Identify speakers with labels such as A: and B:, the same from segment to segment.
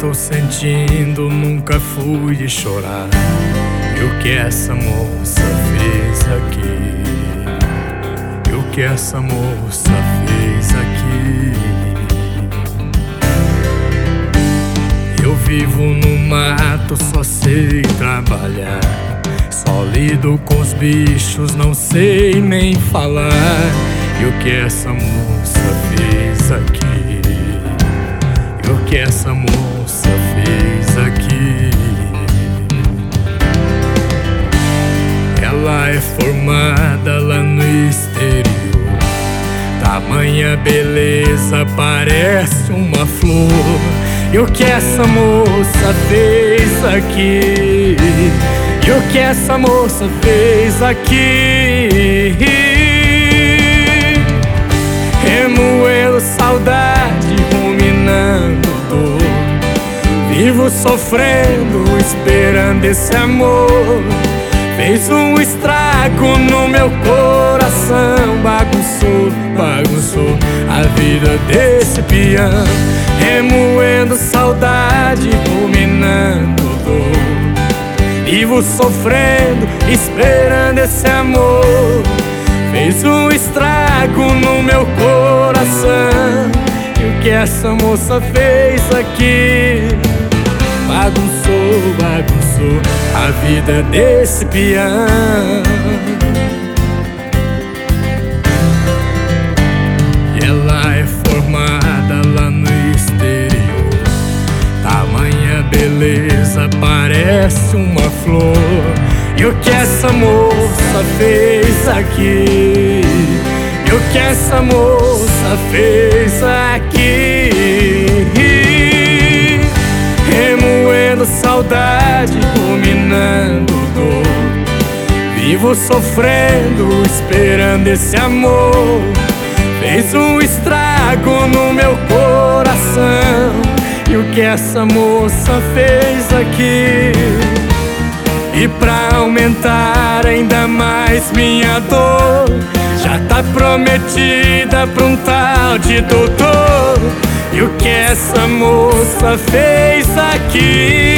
A: estou sentindo, nunca fui de chorar. E o que essa moça fez aqui? E o que essa moça fez aqui? Eu vivo no mato, só sei trabalhar. Só lido com os bichos, não sei nem falar. E o que essa moça fez aqui? E o que essa moça fez aqui? Ela é formada lá no exterior. Tamanha beleza, parece uma flor. E o que essa moça fez aqui? E o que essa moça fez aqui? Remoendo saudade, ruminando dor. Vivo sofrendo, esperando esse amor. Fez um estrago no meu coração. Bagunçou a vida desse peão. Remoendo saudade, ruminando dor. Vivo sofrendo, esperando esse amor. Fez um estrago no meu coração. E o que essa moça fez aqui? Bagunçou a vida desse peão. E ela é formada lá no exterior. Tamanha beleza, parece uma flor. E o que essa moça fez aqui? E o que essa moça fez aqui? Remoendo saudade, ruminando dor. Vivo sofrendo, esperando esse amor. Fez um estrago no meu coração. E o que essa moça fez aqui? E pra aumentar ainda mais minha dor, já tá prometida pra um tal de doutor. E o que essa moça fez aqui?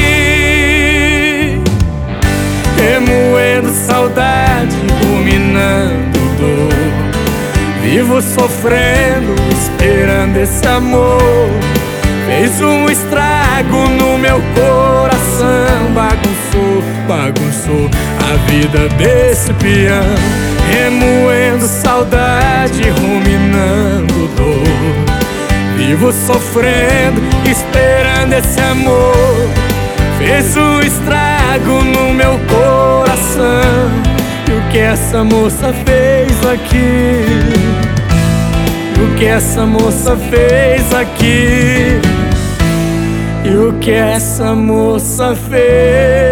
A: Remoendo saudade, ruminando dor. Vivo sofrendo, esperando esse amor. Fez um estrago no meu coração. Bagunçou a vida desse peão. Remoendo saudade, ruminando dor. Vivo sofrendo, esperando esse amor. Fez um estrago no meu coração. E o que essa moça fez aqui? E o que essa moça fez aqui? E o que essa moça fez?